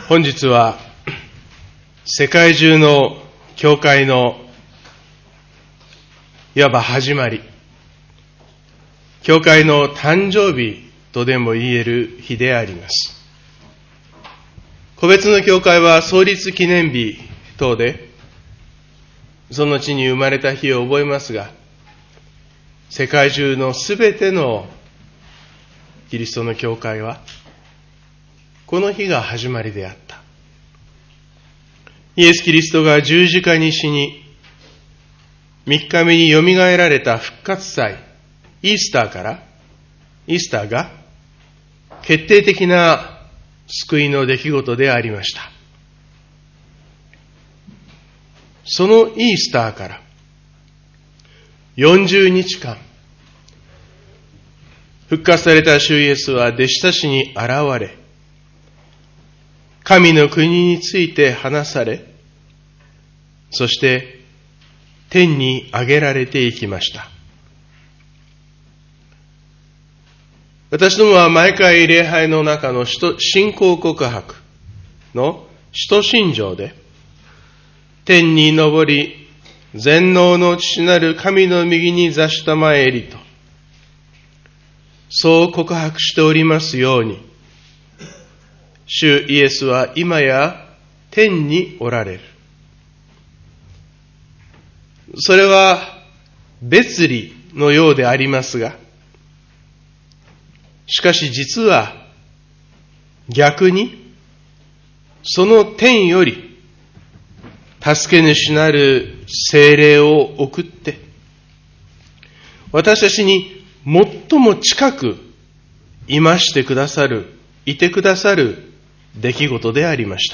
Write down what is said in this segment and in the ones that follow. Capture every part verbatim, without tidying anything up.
本日は世界中の教会のいわば始まり、教会の誕生日とでも言える日であります。個別の教会は創立記念日等でその地に生まれた日を覚えますが、世界中のすべてのキリストの教会はこの日が始まりであった。イエス・キリストが十字架に死に、三日目によみがえられた復活祭、イースターから、イースターが決定的な救いの出来事でありました。そのイースターからよんじゅうにちかん、復活された主イエスは弟子たちに現れ、神の国について話され、そして天に上げられていきました。私どもは毎回礼拝の中の信仰告白の使徒信条で、天に昇り、全能の父なる神の右に座したまえりと、そう告白しておりますように、主イエスは今や天におられる。それは別理のようでありますが、しかし実は逆にその天より助け主なる聖霊を送って、私たちに最も近くいましてくださる、いてくださる出来事でありました。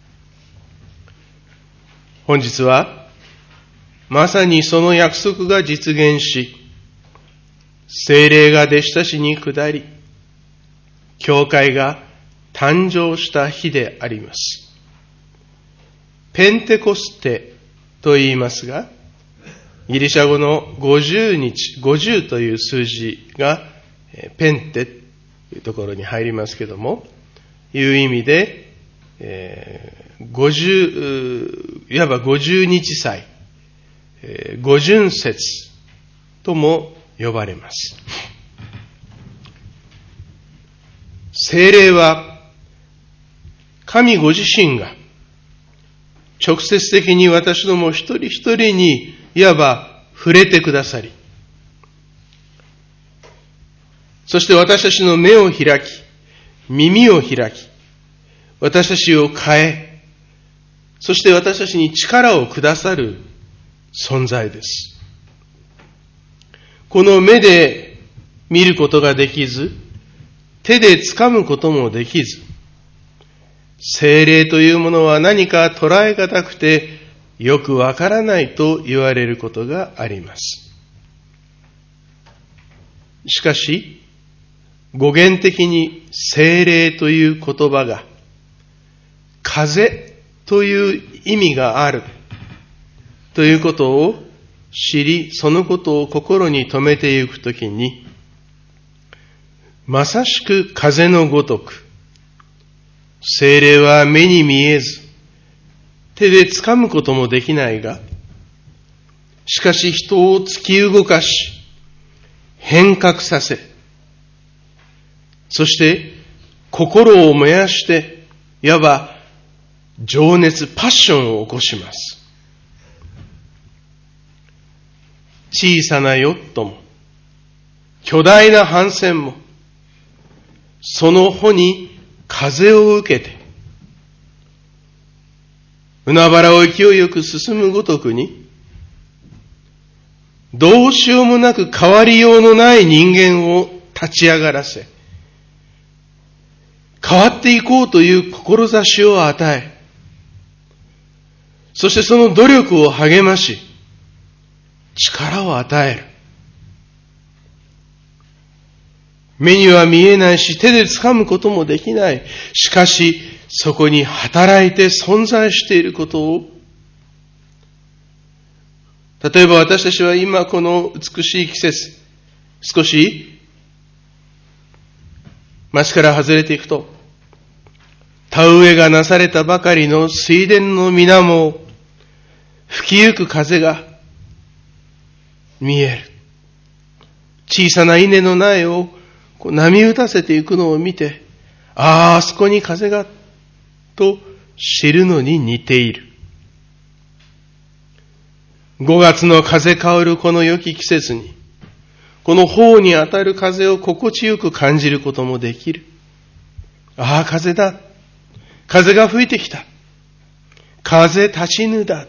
本日はまさにその約束が実現し、聖霊が弟子たちに下り、教会が誕生した日であります。ペンテコステと言いますが、ギリシャ語のごじゅうにち、ごじゅうという数字がペンテというところに入りますけども、いう意味で、えー、ごじゅう、いわばごじゅうにち祭、えー、五旬節とも呼ばれます。聖霊は神ご自身が直接的に私ども一人一人にいわば触れてくださり、そして私たちの目を開き、耳を開き、私たちを変え、そして私たちに力をくださる存在です。この目で見ることができず、手で掴むこともできず、聖霊というものは何か捉えがたくてよくわからないと言われることがあります。しかし、語源的に聖霊という言葉が風という意味があるということを知り、そのことを心に留めていくときに、まさしく風のごとく、聖霊は目に見えず、手で掴むこともできないが、しかし人を突き動かし、変革させ、そして心を燃やして、いわば情熱、パッションを起こします。小さなヨットも、巨大な帆船も、その帆に風を受けて、海原を勢いよく進むごとくに、どうしようもなく変わりようのない人間を立ち上がらせ、変わっていこうという志を与え、そしてその努力を励まし、力を与える。目には見えないし、手で掴むこともできない。しかし、そこに働いて存在していることを、例えば私たちは今この美しい季節、少し街から外れていくと、 田植えがなされたばかりの水田の水面を吹きゆく風が見える。小さな稲の苗をこう波打たせていくのを見て、ああ、あそこに風が、と知るのに似ている。ごがつの風香るこの良き季節に、この頬に当たる風を心地よく感じることもできる。ああ、風だ。風が吹いてきた。風立ちぬだ。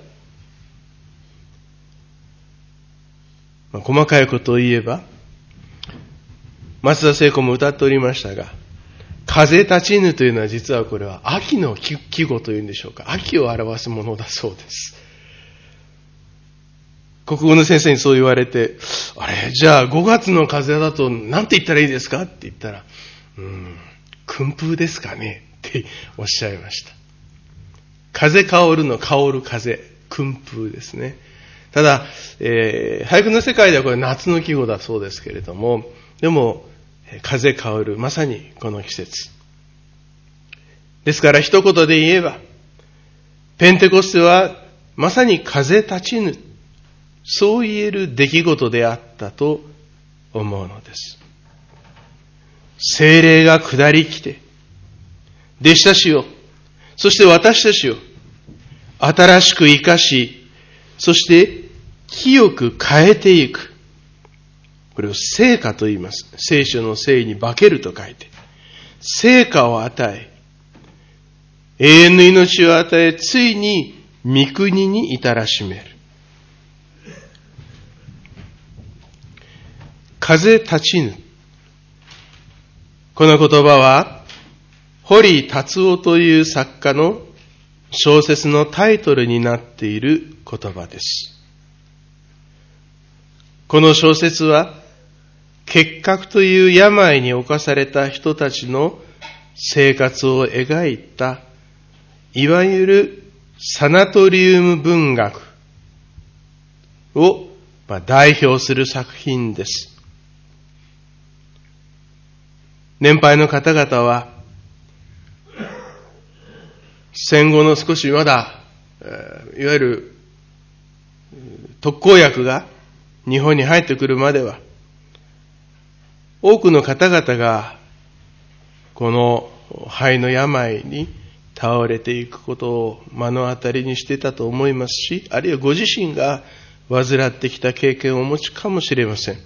まあ、細かいことを言えば、松田聖子も歌っておりましたが、風立ちぬというのは実はこれは秋の季語というんでしょうか。秋を表すものだそうです。国語の先生にそう言われて、あれ、じゃあごがつの風だと何て言ったらいいですかって言ったら、うーん、訓風ですかねっておっしゃいました。風香るの香る風、訓風ですね。ただ、えー、俳句の世界ではこれ夏の季語だそうですけれども、でも風香る、まさにこの季節。ですから一言で言えば、ペンテコステはまさに風立ちぬ、そう言える出来事であったと思うのです。聖霊が下り来て、弟子たちを、そして私たちを新しく生かし、そして清く変えていく。これを聖化と言います。聖書の聖に化けると書いて。聖化を与え、永遠の命を与え、ついに御国に至らしめる。風立ちぬ。この言葉は、堀達夫という作家の小説のタイトルになっている言葉です。この小説は、結核という病に侵された人たちの生活を描いた、いわゆるサナトリウム文学を代表する作品です。年配の方々は、戦後の少しまだ、いわゆる特効薬が日本に入ってくるまでは、多くの方々がこの肺の病に倒れていくことを目の当たりにしていたと思いますし、あるいはご自身が患ってきた経験をお持ちかもしれません。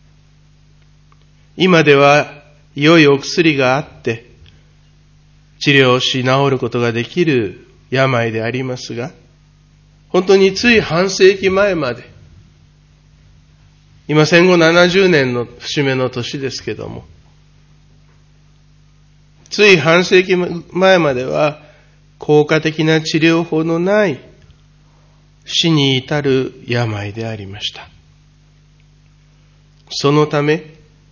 今では良いお薬があって治療し治ることができる病でありますが、本当につい半世紀前まで、今戦後ななじゅうねんの節目の年ですけども、つい半世紀前までは効果的な治療法のない死に至る病でありました。そのため、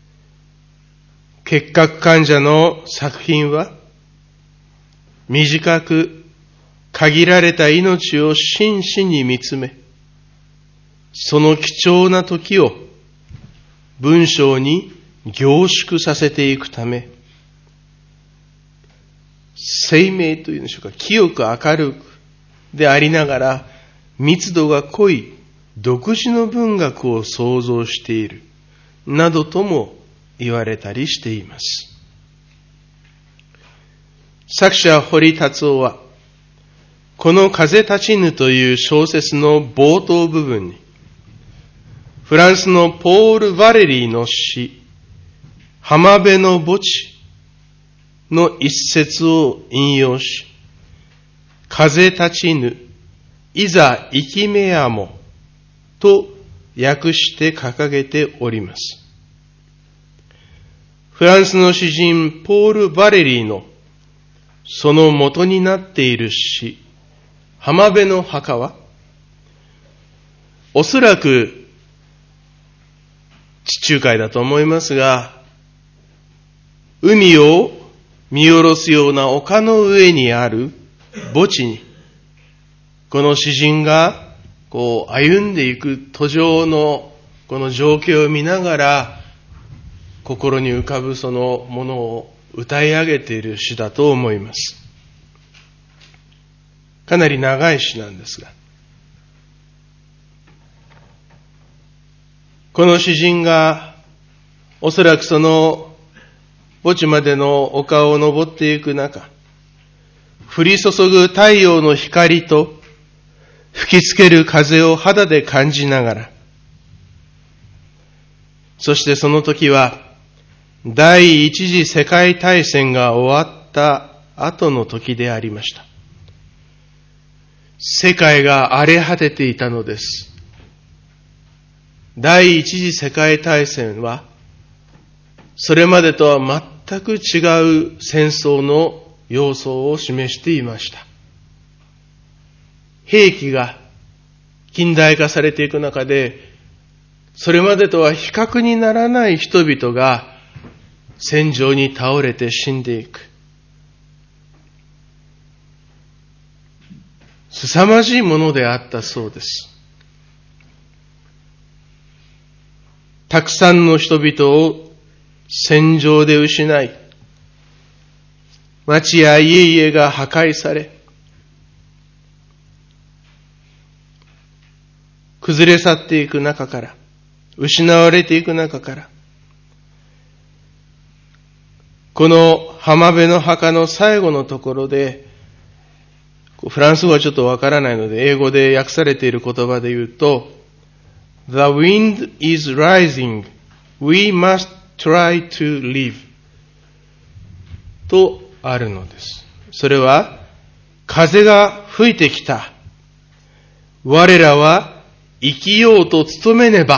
結核患者の作品は短く限られた命を真摯に見つめ、その貴重な時を文章に凝縮させていくため、鮮明というんでしょうか、清く明るくでありながら密度が濃い独自の文学を創造しているなどとも言われたりしています。作者堀達夫はこの風立ちぬという小説の冒頭部分にフランスのポール・ヴァレリーの詩浜辺の墓地の一節を引用し、風立ちぬいざ生きめやもと訳して掲げております。フランスの詩人ポール・ヴァレリーのその元になっている詩浜辺の墓は、おそらく地中海だと思いますが、海を見下ろすような丘の上にある墓地に、この詩人がこう歩んでいく途上のこの情景を見ながら、心に浮かぶそのものを歌い上げている詩だと思います。 かなり長い詩なんですが、この詩人がおそらくその墓地までの丘を登っていく中、降り注ぐ太陽の光と吹きつける風を肌で感じながら、そしてその時は第一次世界大戦が終わった後の時でありました。世界が荒れ果てていたのです。第一次世界大戦はそれまでとは全く違う戦争の様相を示していました。兵器が近代化されていく中で、それまでとは比較にならない人々が戦場に倒れて死んでいく。凄まじいものであったそうです。たくさんの人々を戦場で失い、町や家々が破壊され、崩れ去っていく中から、失われていく中から、この浜辺の墓の最後のところで、フランス語はちょっとわからないので、英語で訳されている言葉で言うと、The wind is rising. We must try to live. とあるのです。それは、風が吹いてきた。我らは生きようと努めねば。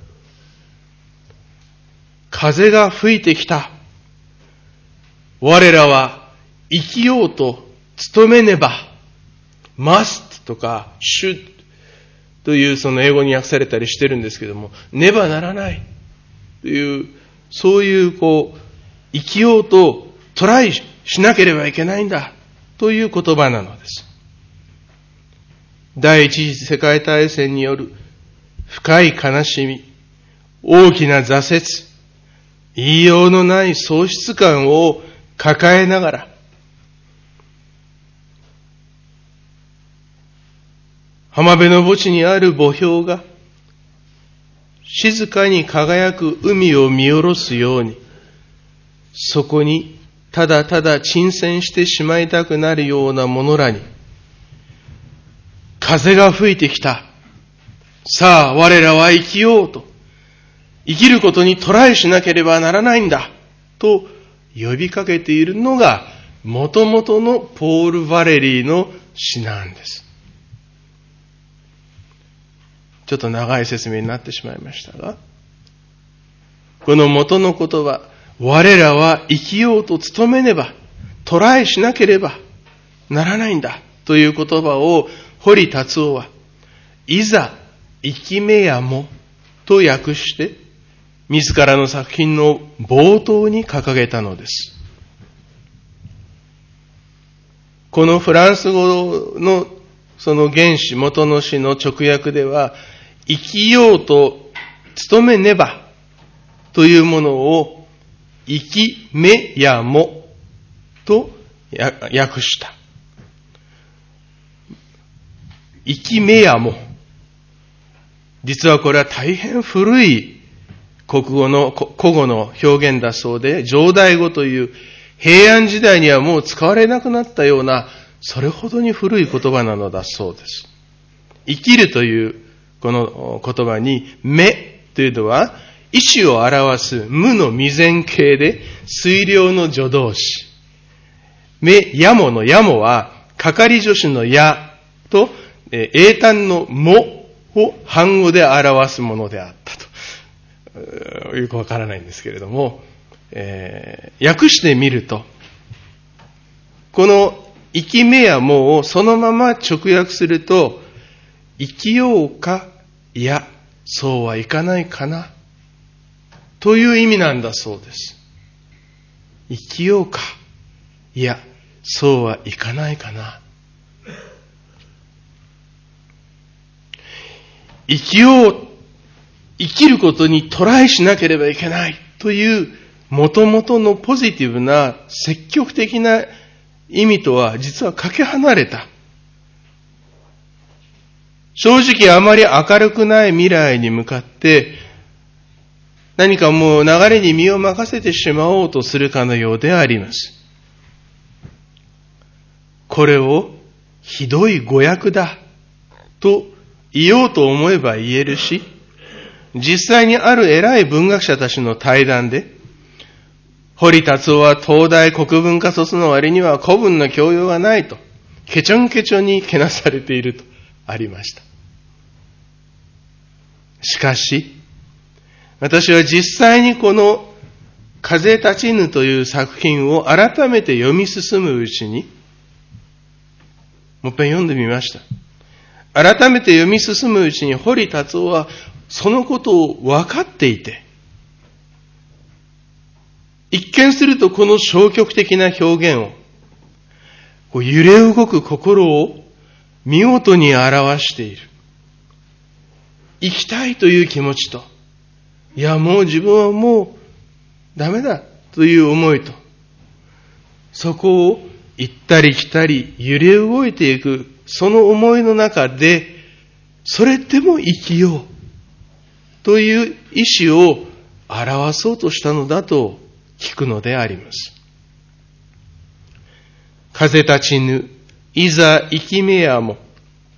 風が吹いてきた。我らは生きようと努めねば。must とか should というその英語に訳されたりしてるんですけども、ねばならないという、そういうこう、生きようとトライしなければいけないんだという言葉なのです。第一次世界大戦による深い悲しみ、大きな挫折、言いようのない喪失感を抱えながら、浜辺の墓地にある墓標が静かに輝く海を見下ろすように、そこにただただ沈潜してしまいたくなるようなものらに、風が吹いてきた。さあ我らは生きようと、生きることにトライしなければならないんだと呼びかけているのが元々のポール・ヴァレリーの詩なんです。ちょっと長い説明になってしまいましたが、この元の言葉、我らは生きようと努めねば、トライしなければならないんだという言葉を堀達夫は、いざ生きめやもと訳して、自らの作品の冒頭に掲げたのです。このフランス語のその原詩、元の詩の直訳では、生きようと努めねばというものを生きめやもと訳した。生きめやも。実はこれは大変古い国語の古語の表現だそうで、上代語という平安時代にはもう使われなくなったような、それほどに古い言葉なのだそうです。生きるというこの言葉に、めというのは、意志を表す無の未然形で、推量の助動詞。め、やものやもは、係助詞のやと、えー、英単のもを半語で表すものであったと。よくわからないんですけれども、えー、訳してみると、この生きめやもをそのまま直訳すると、生きようか、いや、そうはいかないかな、という意味なんだそうです。生きようか、いや、そうはいかないかな。生きよう、生きることにトライしなければいけないという元々のポジティブな積極的な意味とは実はかけ離れた。 正直あまり明るくない未来に向かって、何かもう流れに身を任せてしまおうとするかのようであります。これをひどい誤訳だと言おうと思えば言えるし、実際にある偉い文学者たちの対談で、堀達夫は東大国文科卒の割には古文の教養がないと、ケチョンケチョンにけなされているとありました。しかし、私は実際にこの風立ちぬという作品を改めて読み進むうちに、もう一遍読んでみました。改めて読み進むうちに堀達夫はそのことを分かっていて、一見するとこの消極的な表現を、こう揺れ動く心を見事に表している。生きたいという気持ちと、いやもう自分はもうダメだという思いと、そこを行ったり来たり揺れ動いていくその思いの中で、それでも生きようという意志を表そうとしたのだと聞くのであります。風立ちぬ、いざ生きめやも。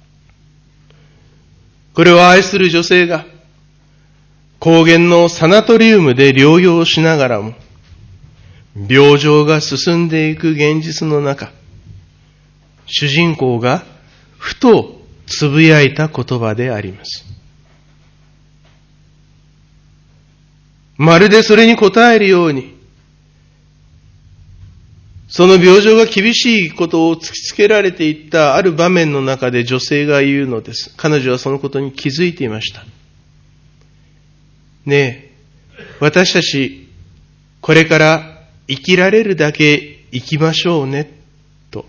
これは愛する女性が高原のサナトリウムで療養しながらも、病状が進んでいく現実の中、主人公がふとつぶやいた言葉であります。まるでそれに応えるように、その病状が厳しいことを突きつけられていったある場面の中で女性が言うのです。彼女はそのことに気づいていました。ねえ、私たちこれから生きられるだけ生きましょうねと。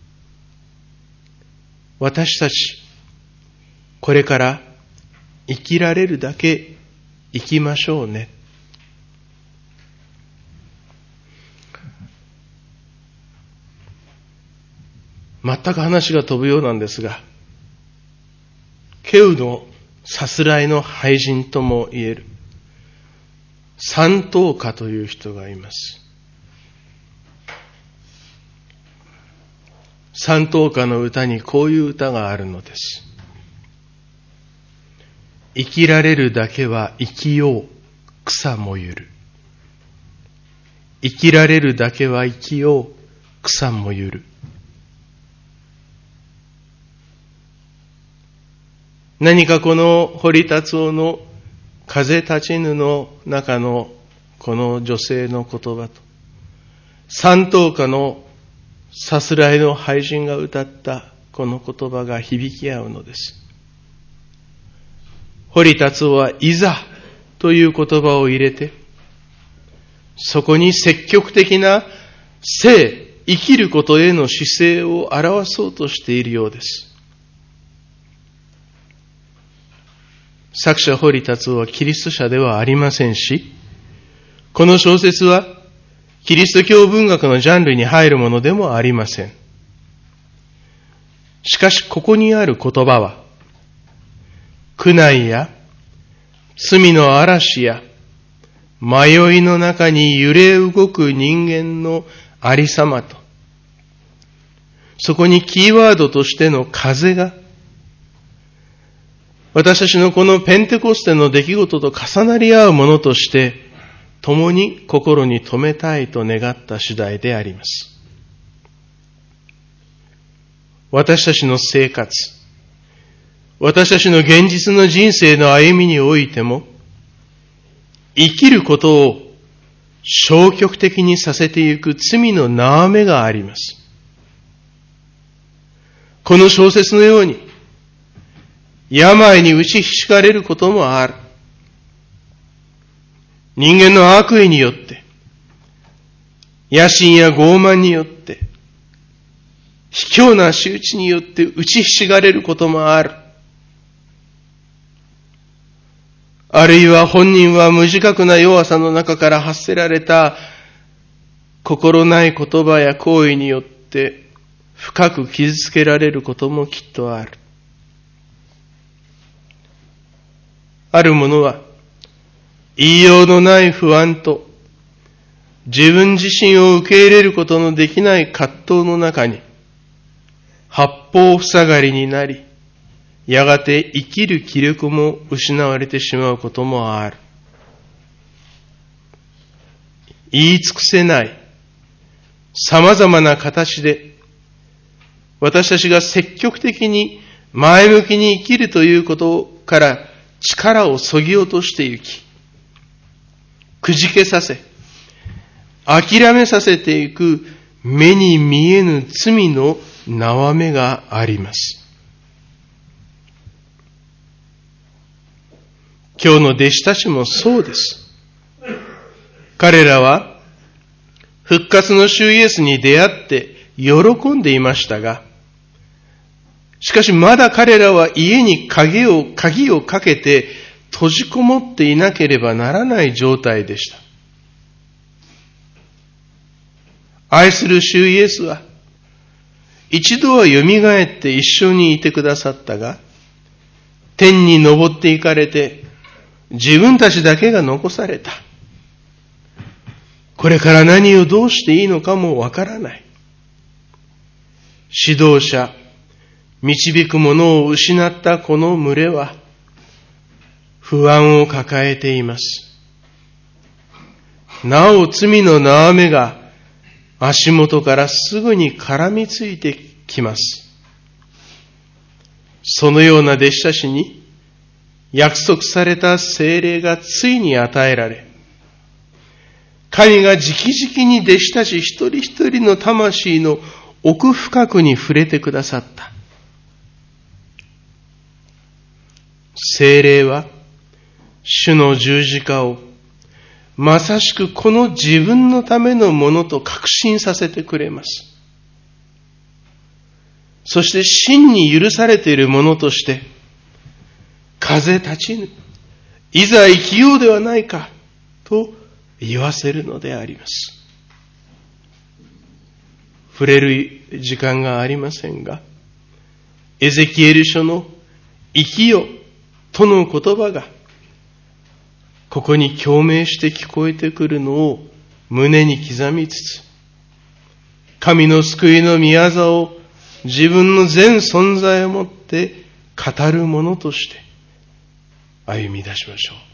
私たちこれから生きられるだけ生きましょうね。全く話が飛ぶようなんですが、ケウのさすらいの俳人とも言える山東歌という人がいます。山東歌の歌にこういう歌があるのです。生きられるだけは生きよう、草もゆる。生きられるだけは生きよう、草もゆる。何かこの堀達夫の風立ちぬの中のこの女性の言葉と、山東歌のさすらいの俳人が歌ったこの言葉が響き合うのです。堀達夫はいざという言葉を入れて、そこに積極的な生、生きることへの姿勢を表そうとしているようです。作者堀達夫はキリスト者ではありませんし、この小説はキリスト教文学のジャンルに入るものでもありません。しかしここにある言葉は、苦難や罪の嵐や迷いの中に揺れ動く人間のありさまと、そこにキーワードとしての風が、私たちのこのペンテコステの出来事と重なり合うものとして、共に心に留めたいと願った次第であります。私たちの生活、私たちの現実の人生の歩みにおいても、生きることを消極的にさせていく罪の縄目があります。この小説のように、病に打ちひしがれることもある。人間の悪意によって、野心や傲慢によって、卑怯な仕打ちによって打ちひしがれることもある。あるいは本人は無自覚な弱さの中から発せられた心ない言葉や行為によって深く傷つけられることもきっとある。 ある者は、言いようのない不安と、自分自身を受け入れることのできない葛藤の中に、八方塞がりになり、やがて生きる気力も失われてしまうこともある。言い尽くせない、様々な形で、私たちが積極的に前向きに生きるということから力をそぎ落としてゆき、くじけさせ、諦めさせていく目に見えぬ罪の縄目があります。今日の弟子たちもそうです。彼らは復活の主イエスに出会って喜んでいましたが、しかしまだ彼らは家に鍵を、鍵をかけて閉じこもっていなければならない状態でした。愛する主イエスは、一度は蘇って一緒にいてくださったが、天に昇っていかれて、自分たちだけが残された。これから何をどうしていいのかもわからない。指導者、導く者を失ったこの群れは、不安を抱えています。なお罪の縄目が足元からすぐに絡みついてきます。そのような弟子たちに約束された聖霊がついに与えられ、神が直々に弟子たち一人一人の魂の奥深くに触れてくださった。聖霊は主の十字架をまさしくこの自分のためのものと確信させてくれます。そして真に許されているものとして、風立ちぬ、いざ生きようではないかと言わせるのであります。触れる時間がありませんが、エゼキエル書の生きよとの言葉がここに共鳴して聞こえてくるのを胸に刻みつつ、神の救いの御業を自分の全存在をもって語るものとして歩み出しましょう。